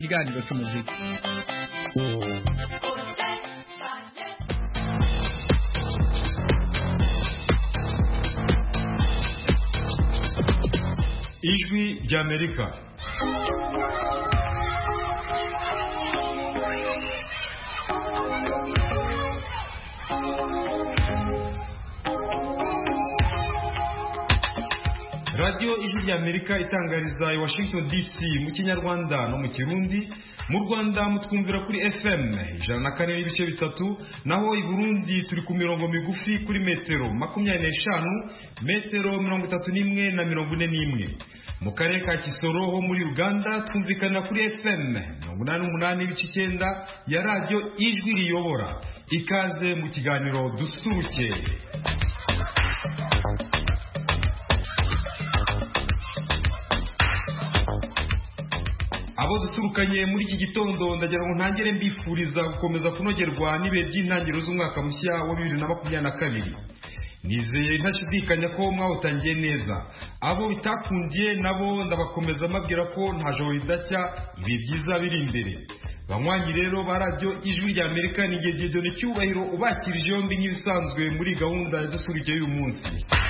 ikiganiro cy'umuziki. Ijwi ry'Amerika. Radio Ijwi ry'Amerika itangariza i Washington DC mu Kinyarwanda no mu Kirundi. Mu Rwanda mutwumvira kuri FM 104.3, naho i Burundi turi ku mirongo migufi kuri metero 25, metero 31 na 41. Mu karere ka Kisoro ho muri Uganda twumvikana kuri FM 88.9 ya Radio Ijwi riyobora. Ikaze mu kiganiro dusuruke. Abo dusurukanye muri iki gitondo ndagira ngo ntangire mbifuriza gukomeza kunogerwa n'ibihe by'intangiriro z'umwaka mushya wa 2022. Nizeye ntashidikanya ko mwawutangiye neza. Abo bitakundiye nabo ndabakomeza mabwira ko nta joro ridacya, ibihe byiza biri imbere. Banywanyi rero ba Radio Ijwi ry'Amerika ni Gedeon Cyubahiro ubakirije yombi nk'ibisanzwe muri gahunda ya dusuruke y'uyu munsi.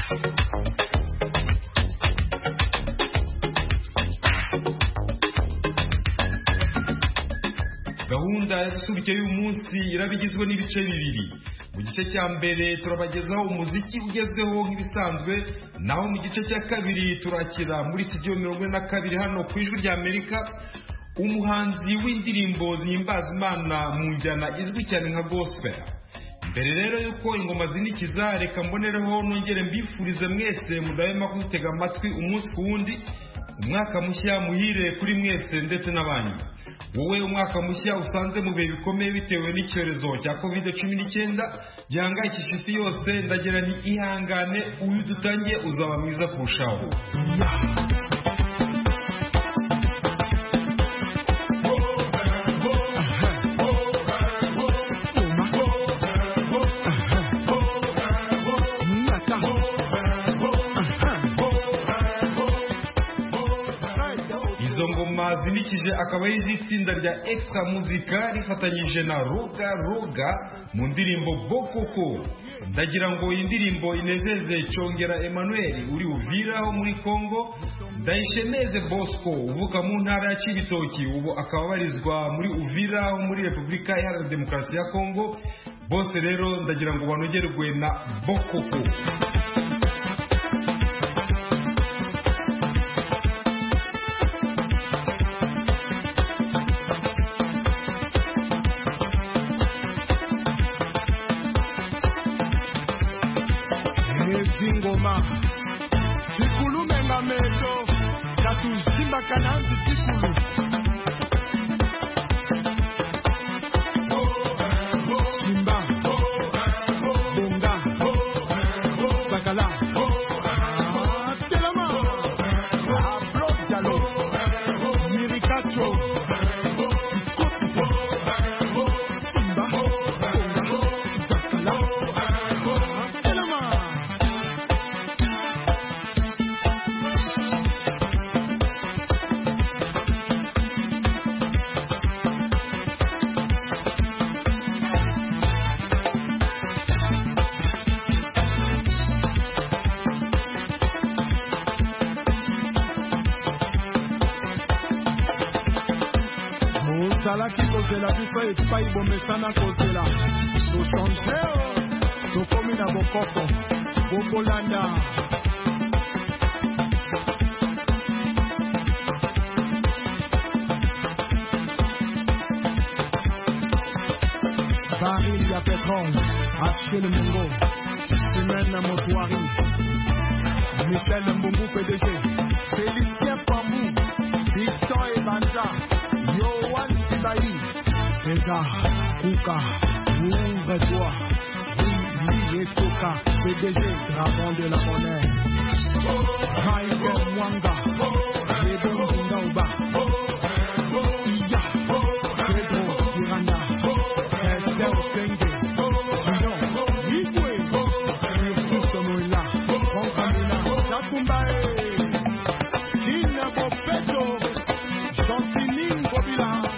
Gahunda ya dusuruke y'uyu munsi irabigizwe n'ibice bibiri. Mu gice cya mbere turabagezaho umuziki ugezweho nk'ibisanzwe, naho mu gice cya kabiri turakira muri studio 42 hano ku Ijwi ry'Amerika umuhanzi w'indirimbo zihimbaza Imana mu njyana izwi cyane nka gospel. Mbere rero yuko ingoma zinikiza, reka mbonereho nongere mbifurize mwese mudahema kutega amatwi umunsi ku wundi. Umwaka mushya muhire kuri mwese ndetse n'abanyu. Wowe umwaka mushya usanze mu bihe bikomeye bitewe n'icyorezo cya COVID-19 gihangayikishije isi yose, ndagira nti ihangane, uyu dutangiye uzaba mwiza kurushaho. Zinikije akaba y'izitsinda rya Extra Muzika rifatanyije na Roga mu ndirimbo Bokoko. Ndagira ngo iyi ndirimbo inezeze Cyongera Emmanuel uri Uvira ho muri Kongo, Ndayishemeze Bosco uvuka mu ntara ya Cibitoki ubu akaba barizwa muri Uvira ho muri Repubulika Iharanira Demokarasi ya Kongo. Bose rero ndagira ngo banogerwe na Bokoko. Chikulu menga meto Katuzimba kananzi chikulu Simba Bonga Bakala Telama Ablo Jalo Mirikacho Simba Bonga Bakala Telama. Salaki kozela biso epai bomesana kozela tosonjeo tokomi na bokoko bokolanda baril ya pétrole Achille Mungo Simène Motoari Michel Mbungu PDG Félicien Pambou Victor Ebanja Yohan Sibaï, César, Kouka, ouvre-toi, oui, Toka, PDG, dragon de la monnaie, Raïger Mwanga, Ledon Zindaouba, Iya, Pedro Tirana, Esther Senge, Sinon, Igwe, Surtout Somoila, Fonkamina, Chakumbae, Kina Bopeto, Jean-Philippe Bobila,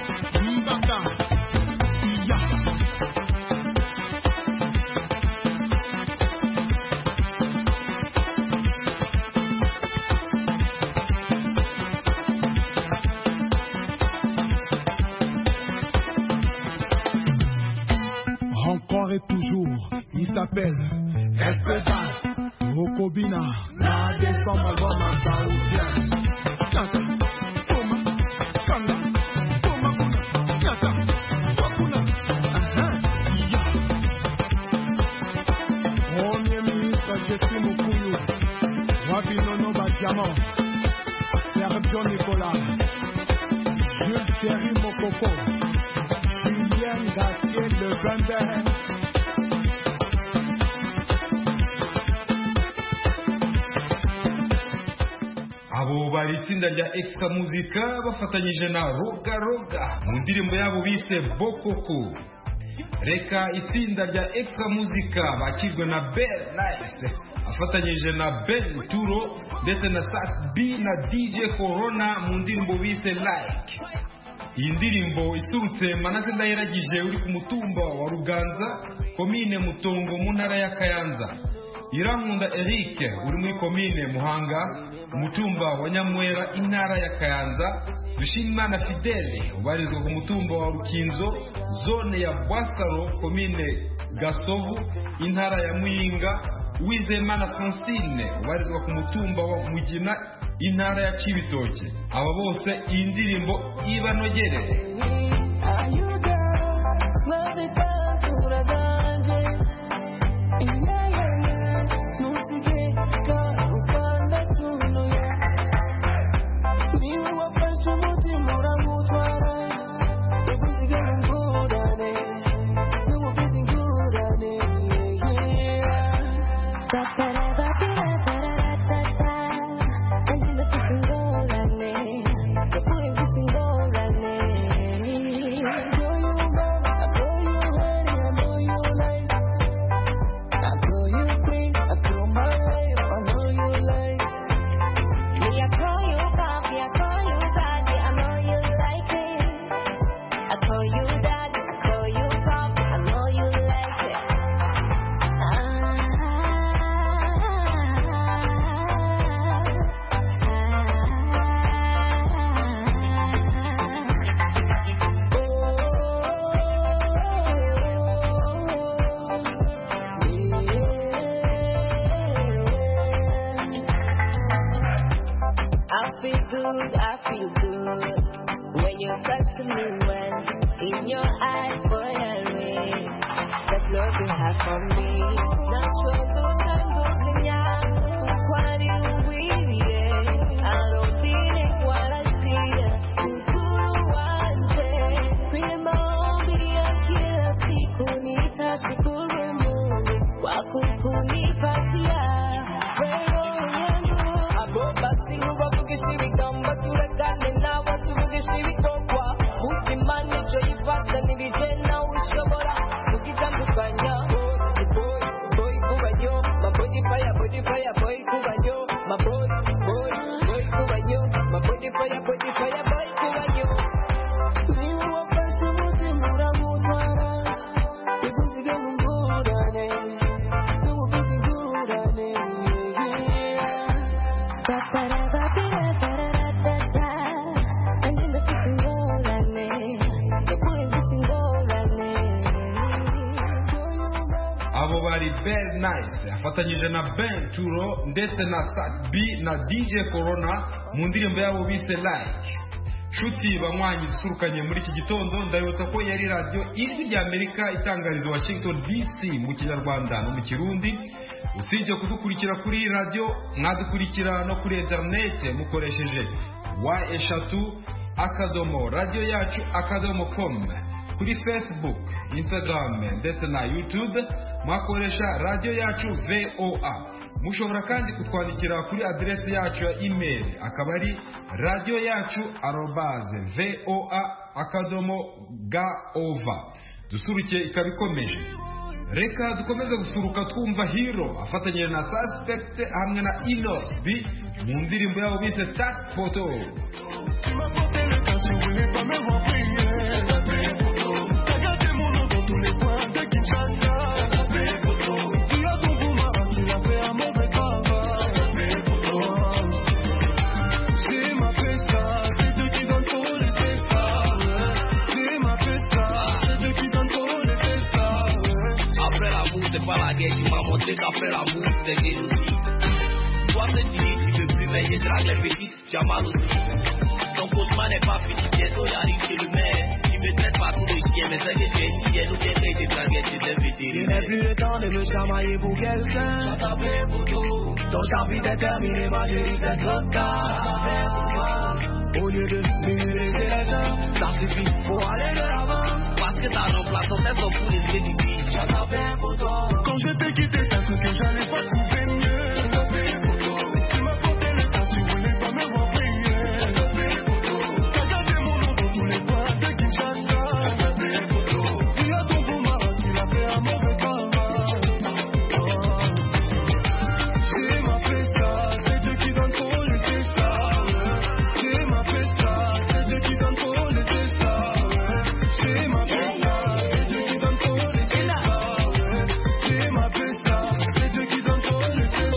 et toujours. Il s'appelle Espedas, Rokobina, na décembre album en saoudien. Premier ministre Jesse Mukuyu, Wabinono Badiamon, Sergio Nicolas, Jules Thierry Mokoko, Julien Gassier Le Bender. abo bari itsinda rya Extra Muzika bafatanyije na Roga Roga mu ndirimbo yabo bise Bokoko. Reka itsinda rya Extra Muzika bakirwe na Bell Nice afatanyije na Ben Turo ndetse na Sat B na DJ Corona mu ndirimbo bise Like. Iyi ndirimbo isurutse Manase Ndayiragije uri ku mutumba wa Ruganza, komine Mutongo mu ntara ya Kayanza. Irankunda Eric uri muri komine Muhanga, umutumba wa Nyamwera intara ya Kayanza. Dushimimana Fidele ubarizwa ku mutumba wa Rukinzo, zone ya Bwasaro, komine Gasovu intara ya Muyinga. Uwizeyimana Francine ubarizwa ku mutumba wa Mugina intara ya Cibitoke. Aba bose iyi ndirimbo ibanogere. I feel good when you're close to me. When in your eyes, boy, I read that's love you have for me. Not sure good time, good kanya. What do you really get? I don't feel it while I see you. Kukuru wanje, prima obi ya kila siku nitashukuru Mungu kwa kukunipatia wewe yangu. Abo basi nguva kukishirikamba turekane na watu kukishirikokwa musimani choifata nilijena ushobora kukitandukanya. Boy kubanyo mabody fire boy kubanyo maboy kubanyo mabody fire boy kubanyo. Niwe wafashe mutima uramutwara ibuzige mungurane n'ubuzigurane. Abo bari Bell Nice afatanyije na Ben Turo ndetse na Sat B na DJ Corona mu ndirimbo yabo bise Like. Shuti banywanyi dusurukanye muri iki gitondo, ndabibutsa ko yari radio Ijwi rya Amerika itangariza Washington DC mu Kinyarwanda no mu Kirundi. Usibye kudukurikira kuri radio, mwadukurikira no kuri internet mukoresheje y3.radio-yacu.com, kuri Facebook, Instagram ndetse na YouTube mwakoresha radio yacu VOA. Mushobora kandi kutwandikira kuri adresse yacu ya email akaba ari radioyacu@voa.gov. Dusuruke ikabikomeje. Reka dukomeze gusuruka twumva Hero afatanyije na Suspect hamwe na Inos B mu ndirimbo yabo bise Tat Photo. c'est pas la guerre, tu m'as montré qu'après l'amour, c'est gay aussi. Toi, te dis, tu veux plus veiller, drague les petites, tu as mal aussi. Ton cauchemar n'est pas fini, bientôt j'arrive chez le maire. Tu me traites pas comme le chien, mais c'est que tu es une chienne ou tu es traité de draguette, tu es vétérinaire. Il n'est plus le temps de me chamailler pour quelqu'un. J'en t'appelle pour tout. Ton chapitre est terminé, ma chérie, c'est trop tard. Au lieu de me laisser les gens, ça suffit, faut aller de l'avant. Parce que t'as remplacé ton tête pour les crédits. J'en t'appelle pour toi. Quand je t'ai quitté, t'as cru que j'allais pas trouver mieux. J'en t'appelle pour toi. Tu m'as porté le temps, tu voulais pas me voir briller. J'en t'appelle pour toi. T'as gardé mon nom dans tous les bois de Kinshasa. J'en t'appelle pour toi. Tu as ton beau mari, tu l'as fait un mauvais travail. C'est ma festa, c'est Dieu qui donne pour laisser ça. C'est ma festa, c'est Dieu qui donne pour laisser ça. C'est ma festa, c'est Dieu qui donne pour laisser ça. C'est ma festa, c'est Dieu qui donne pour laisser ça.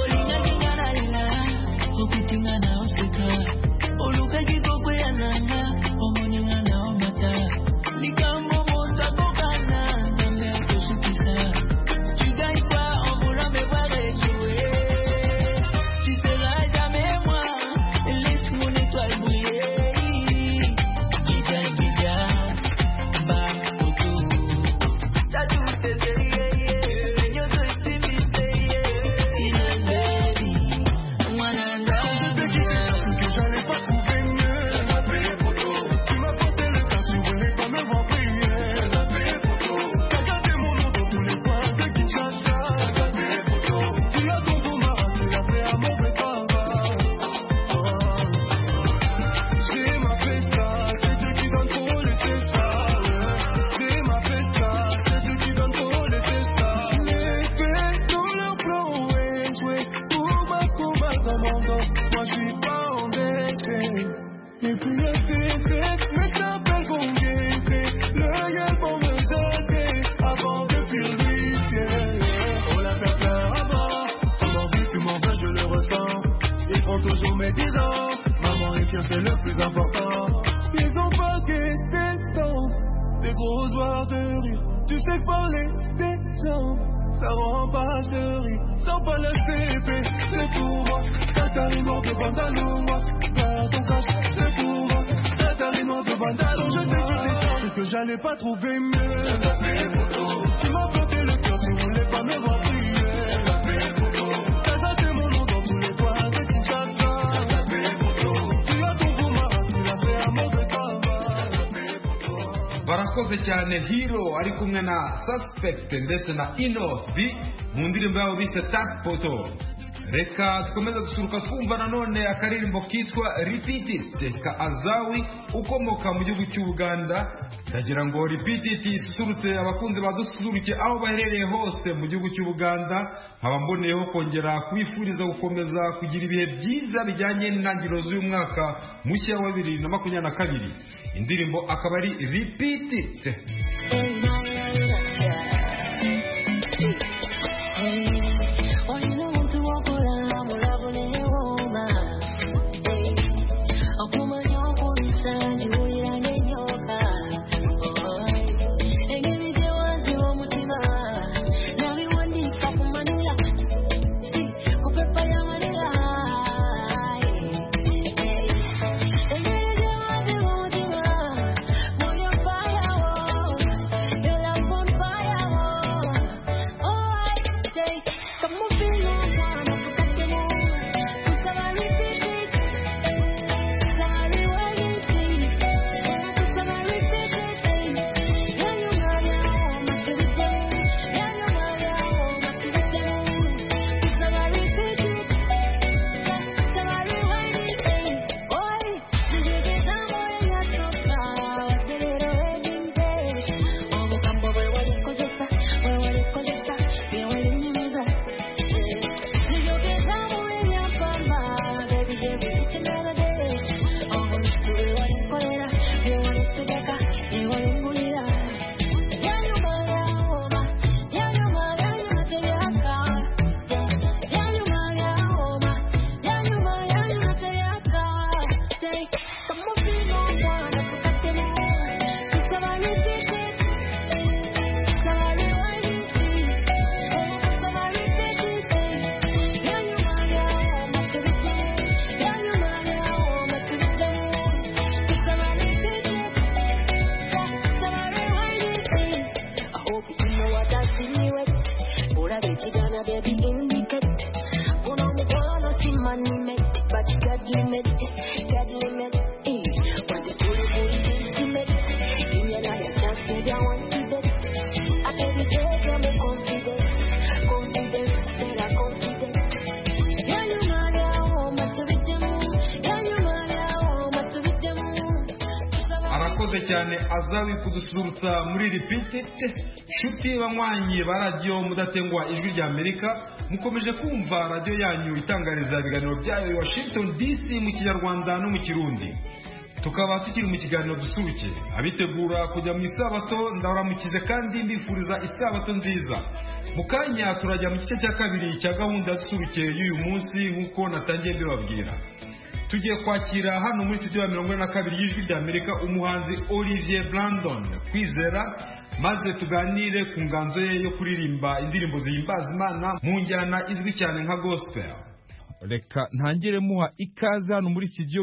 Toujours mes 10 ans, maman et pire c'est le plus important. Ils ont pas des temps, des gros soirs de rire. Tu sais parler des gens, ça rend pas chérie. Sans pas le CP, c'est pour moi. Tatarino de pantalon, moi. Dans ton cache, c'est pour moi. Tatarino de pantalon, je t'ai dit c'est que j'allais pas trouver mieux. Tu m'as planté le cœur, tu voulais pas me voir prier. barakoze cyane Hero ari kumwe na Suspect ndetse na Inos B mu ndirimbo yabo bise Tap Poto. Reka dukomeze gusuruka twumva nanone akaririmbo kitwa Repeat It ka Azawi ukomoka mu gihugu cy'u Uganda. Ndagira ngo Repeat It isusurutse abakunzi badusuruke aho baherereye hose mu gihugu cy'u Uganda. Nkaba mboneyeho kongera kubifuriza gukomeza kugira ibihe byiza bijyanye n'intangiriro z'uyu mwaka mushya wa 2022. Indirimbo akaba ari Repeat It. cyane azawi kudusurutsa muri repeated. Shuti banywanyi ba radio mudatengwa ijwi rya Amerika, mukomeje kumva radio yanyu itangariza ibiganiro byayo i Washington DC mu Kinyarwanda no mu Kirundi. Tukaba tukiri mu kiganiro dusuruke, abitegura kujya mu isabato ndabaramukije kandi mbifuriza isabato nziza. Mukanya turajya mu gice cya kabiri cya gahunda dusuruke y'uyu munsi nkuko natangiye mbibabwira. Tugiye kwakira hano muri studio ya 42 y'ijwi rya Amerika umuhanzi Olivier Brandon Kwizera, maze tuganire ku nganzo ye yo kuririmba indirimbo zihimbaza Imana mu njyana izwi cyane nka gospel. Reka ntangire muha ikaze hano muri studio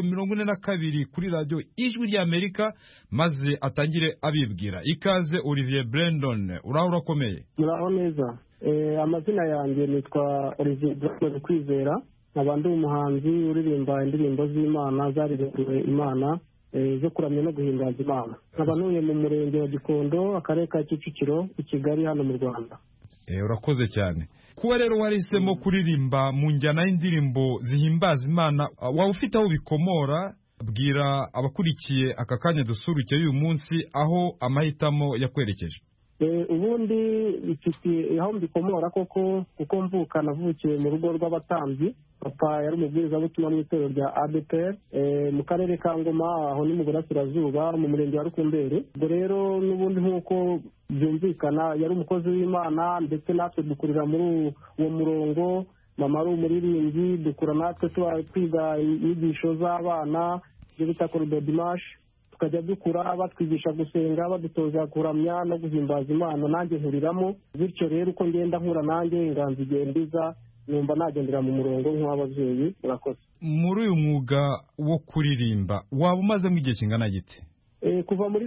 42 kuri radio ijwi rya Amerika, maze atangire abibwira. Ikaze Olivier Brandon, urakomeye? Muraho neza. Amazina yanjye nitwa Olivier Brandon Kwizera, nkaba umuhanzi uririmba indirimbo z'Imana zaririmbwe Imana zo kuramya no guhimbaza Imana. Nkaba ntuye mu murenge wa Gikondo, akarere ka Kicukiro, i Kigali hano mu Rwanda. Urakoze cyane. Kuba rero wahisemo kuririmba mu njyana y'indirimbo zihimbaza Imana, waba ufite aho bikomora? Bwira abakurikiye aka kanya dusuruke y'uyu munsi aho amahitamo yakwerekeje. Ubundi ifite aho mbikomora koko, kuko mvuka navukiye mu rugo rw'abatambyi. Papa yari umubwiriza butumwa mu itorero rya ADPR mu karere ka Ngoma, aho ni mu burasirazuba mu murenge wa Rukumberi. Ubwo rero n'ubundi nk'uko byumvikana yari umukozi w'Imana, ndetse natwe dukurira muri uwo murongo. Mama ari umuririmbyi, dukura natwe twiga inyigisho z'abana ibyo bita Corridor Dimanche, tukajya dukura batwigisha gusenga, badutoza kuramya no guhimbaza Imana, nanjye nkuriramo. Bityo rero uko ngenda nkura nanjye inganzo igendiza, numva nagendera mu murongo nk'ababyeyi. Murakoze. Muri uyu mwuga wo kuririmba waba umazemo igihe kingana gite? Kuva muri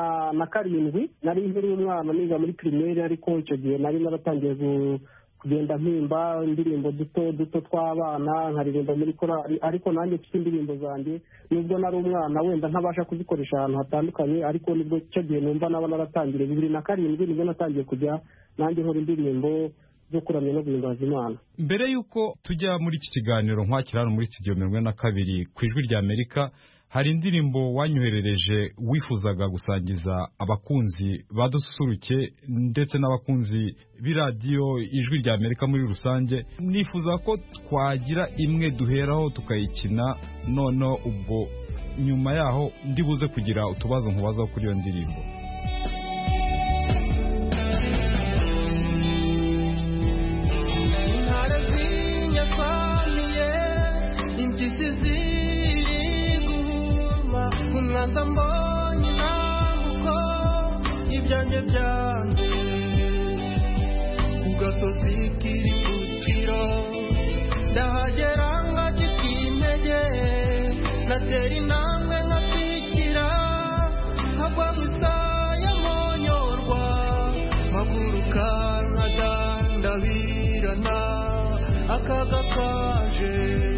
2007 nari nkiri umwana niga muri primaire, ariko icyo gihe nari naratangiye kugenda mpimba indirimbo duto tw'abana, nkaririmba muri korali, ariko nanjye mfite indirimbo zanjye nubwo nari umwana wenda ntabasha kuzikoresha ahantu hatandukanye, ariko nibwo icyo gihe numva naba naratangire 2007 nibwo natangiye kujya nanjye nkora indirimbo zo kuramya no guhimbaza Imana. Mbere yuko tujya muri iki kiganiro nkwakira hano muri studio 42 ku ijwi rya Amerika, hari indirimbo wanyoherereje wifuzaga gusangiza abakunzi badusuruke ndetse n'abakunzi b'iradiyo ijwi rya Amerika muri rusange. Nifuza ko twagira imwe duheraho tukayikina, none ubwo nyuma yaho ndibuze kugira utubazo nkubazaho kuri iyo ndirimbo. Umwanza mbonye namuko ibyanjye byanze ugasozi kiri kuciro, ndahagera ngacika intege, natera intambwe nkatwikira, nkagwa musaya monyorwa, mpaguruka nkadandabirana akaga kaje,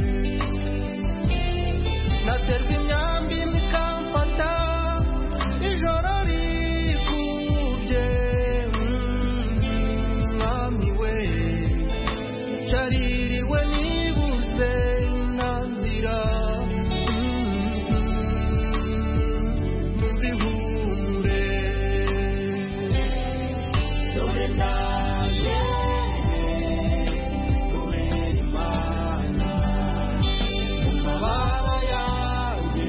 naterwa imyambi mikamfata, ijoro rikubye, mwami we caririwe nibuse nta nzira, numva ihumure, dore ndaje kubera Imana mu mababa yanjye,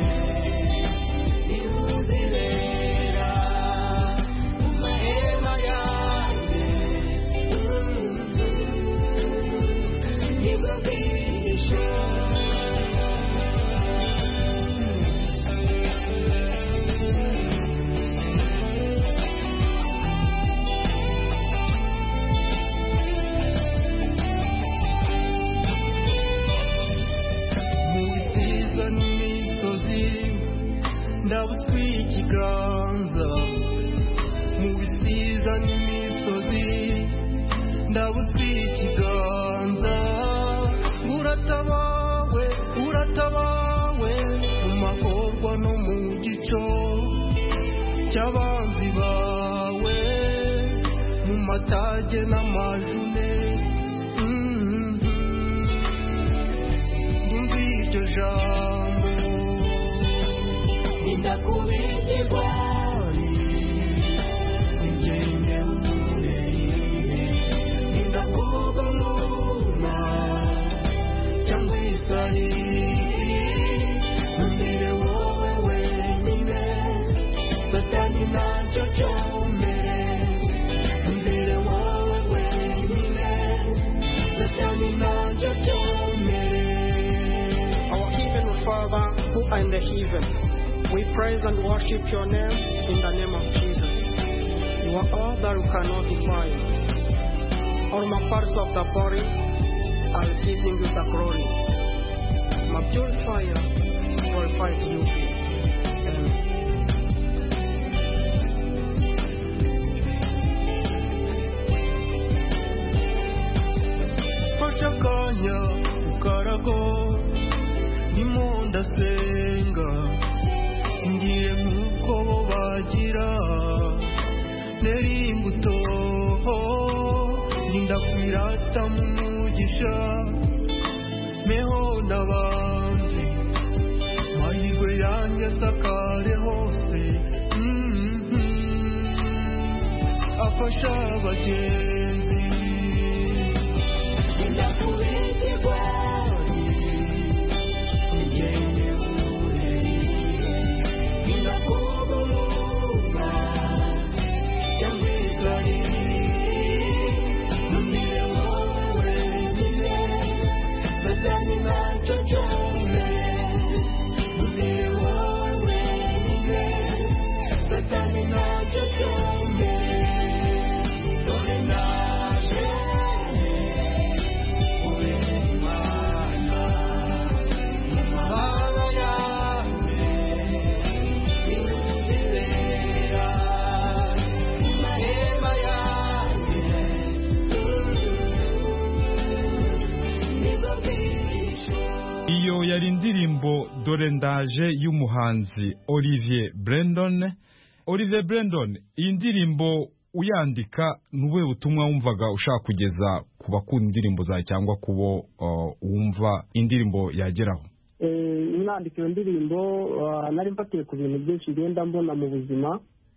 iruzirera mu mahema yanjye, nibwo bwihishe. Mu bisiza n'imisozi ndabutswe ikiganza, mu bisiza n'imisozi ndabutswe ikiganza, uratabawe mu mahorwa no mu gico cy'abanzi bawe, mu matage n'amajune, ndumva iryo jambo, ndakubikirwa and the heaven. We praise and worship your name in the name of Jesus. You are all that we cannot define. All my parts of the body are giving you the glory. My purifier glorifies you. Amen. Kanya ukarago nimunda senga ngiye nkuko bo bagira neri imbuto ninda kwirata mu mugisha meho ndabandi mahirwe yanjye sakare hose afasha abagenzi yari indirimbo dore ndaje y'umuhanzi Olivier Brendon. Olivier Brendon, iyi ndirimbo uyandika nubuhe butumwa wumvaga ushaka kugeza ku bakunda indirimbo zawe cyangwa kubo wumva indirimbo yageraho? Nandika iyo ndirimbo nari mfatiye ku bintu byinshi ngenda mbona mu buzima.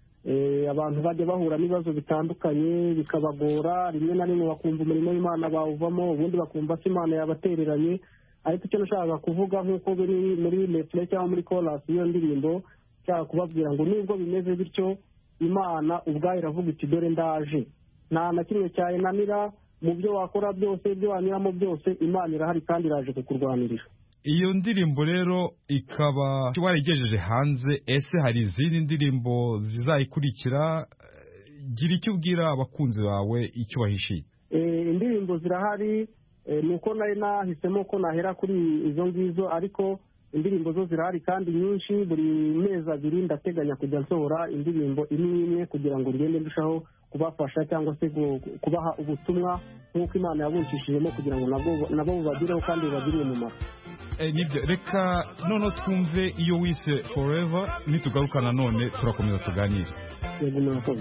Abantu bajya bahura n'ibibazo bitandukanye bikabagora, rimwe na rimwe bakumva umurimo w'Imana bawuvamo, ubundi bakumva ko Imana yabatereranye. Ariko icyo nashaka kuvuga nk'uko biri muri refrain cyangwa muri chorus y'iyo ndirimbo, cyangwa kubabwira ngo nubwo bimeze bityo Imana ubwayo iravuga iti dore ndaje. Nta na kimwe cyayinanira, mu byo wakora byose, ibyo wanyuramo byose, Imana irahari kandi iraje kukurwanirira. Iyo ndirimbo rero ikaba warigejeje hanze, ese hari izindi ndirimbo zizayikurikira? Gira icyo ubwira abakunzi bawe, icyo bahishiye. Indirimbo zirahari, nuko nari nahisemo ko nahera kuri izo ngizo, ariko indirimbo zo zirahari kandi nyinshi. Buri mezi abiri ndateganya kujya nsohora indirimbo imwe kugira ngo ngende ndushaho kubafasha cyangwa se kubaha ubutumwa nk'uko Imana yabuncishijemo kugira ngo nabo bubagireho kandi bubagirire umumaro. Nibyo, reka none twumve iyo wise Forever, nitugarukana none turakomeza tuganire. Yego murakoze.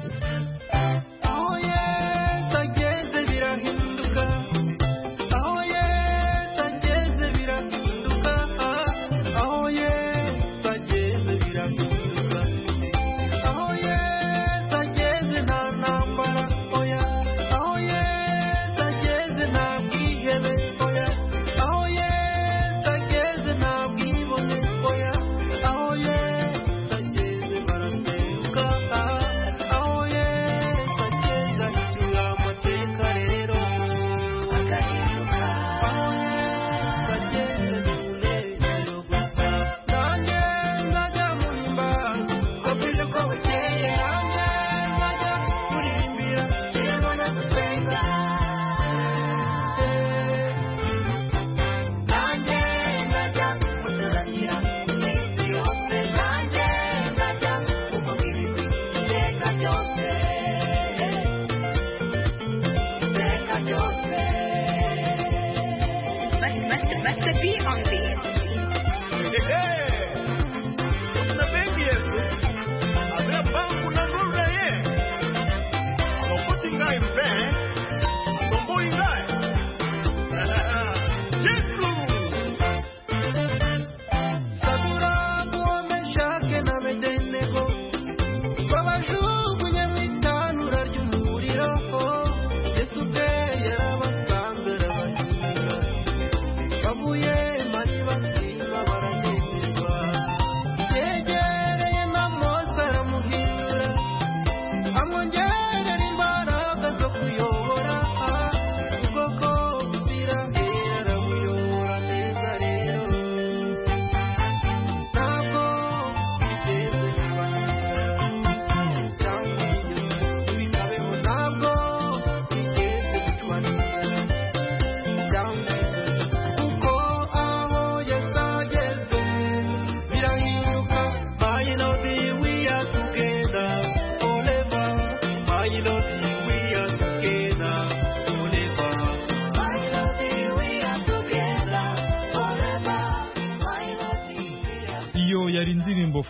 Thank you.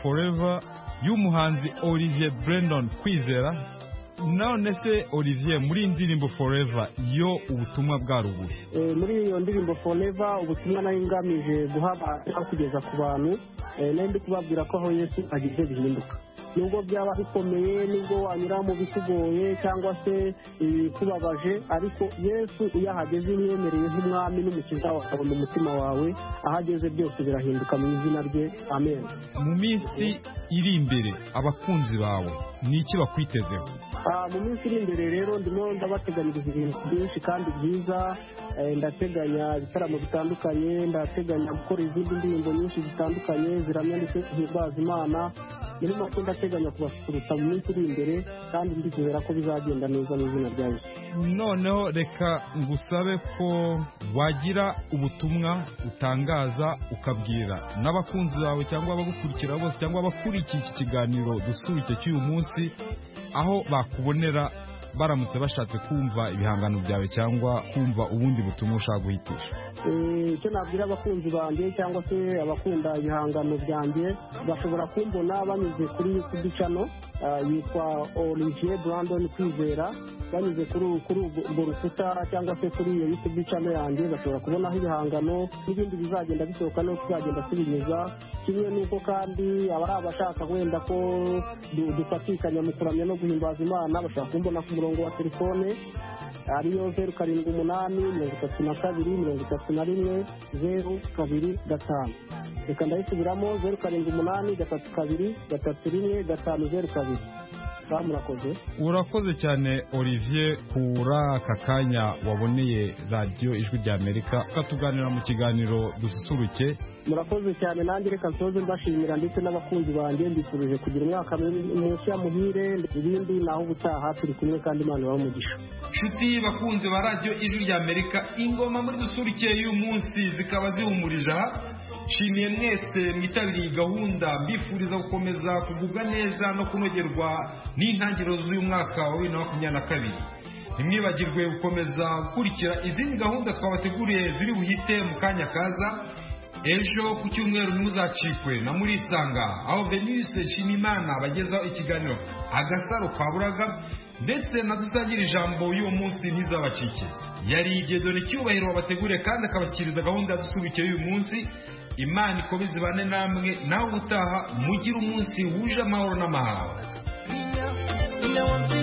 Forever y'umuhanzi Olivier Brandon Kwizera. None se Olivier, muri indirimbo Forever yo ubutumwa bwa ruguru, muri iyo ndirimbo Forever ubutumwa nayo ngamije guha kugeza ku bantu, ndi kubabwira ko aho Yesu agize bihinduka. Nubwo byaba bikomeye, nubwo wanyura mu bikugoye cyangwa se kubabaje, ariko Yesu iyo ahageze imwemereye nk'umwami n'umukiza wawe akabona umutima wawe, ahageze byose birahinduka mu izina rye. Amen. Mu minsi iri imbere abakunzi bawe ni iki bakwitezeho? Mu minsi iri imbere rero ndimo ndabateganyiriza ibintu byinshi kandi byiza. Ndateganya ibitaramo bitandukanye, ndateganya gukora izindi ndirimbo nyinshi zitandukanye ziramya ndetse zihimbaza Imana. Muri make ndateganya kubasusurutsa mu minsi iri imbere kandi ndizera ko bizagenda neza mu izina rya Yesu. Noneho reka ngusabe ko wagira ubutumwa utangaza ukabwira n'abakunzi bawe cyangwa abagukurikira bose cyangwa abakurikiye iki kiganiro dusubiye cy'uyu munsi, aho bakubonera baramutse bashatse kumva ibihangano byawe cyangwa kumva ubundi butumwa ushaka guhitisha. Icyo nabwira abakunzi banjye cyangwa se abakunda ibihangano byanjye, bashobora kumbona banyuze kuri YouTube channel yitwa Olivier Brandon Kwizera. Banyuze kuri urwo rukuta cyangwa se kuri iyo YouTube channel yanjye bashobora kubonaho ibihangano n'ibindi bizagenda bisohoka no tuzagenda tubinyuza. Kimwe n'uko kandi abashaka wenda ko dufatikanya mu kuramya no guhimbaza Imana bashobora kumbona ku murongo wa telefone ariyo 0788331025. Reka ndayisubiramo 0788331025. Murakoze. Urakoze cyane Olivier kuri aka kanya waboneye radiyo Ijwi ry'Amerika ukatuganira mu kiganiro dususuruke. Murakoze cyane, nanjye reka nsoze mbashimira ndetse n'abakunzi banjye, mbifurije kugira umwaka mushya muhire, ibindi naho ubutaha turi kumwe kandi Imana ibahe umugisha. Nshuti bakunzi ba radiyo Ijwi ry'Amerika, ingoma muri dusuruke y'uyu munsi zikaba zihumurije aha. Nshimiye mwese mwitabiriye gahunda, mbifuriza gukomeza kugubwa neza no kunogerwa n'intangiriro z'uyu mwaka wa 2022. Ntimwibagirwe gukomeza gukurikira izindi gahunda twabateguriye ziri buhite mu kanya kaza. Ejo ku cyumweru ntimuzacikwe na Murisanga, aho Venus Nshimiyimana bagezaho ikiganiro Agasaro Kaburaga, ndetse na dusangira ijambo y'uwo munsi ntizabacike. Yari Dieudonné Cyubahiro wabateguriye kandi akabashyikiriza gahunda dusubikiye y'uyu munsi. Imana ikomeze ibane namwe, nawe utaha mugire umunsi wuje amahoro n'amahoro.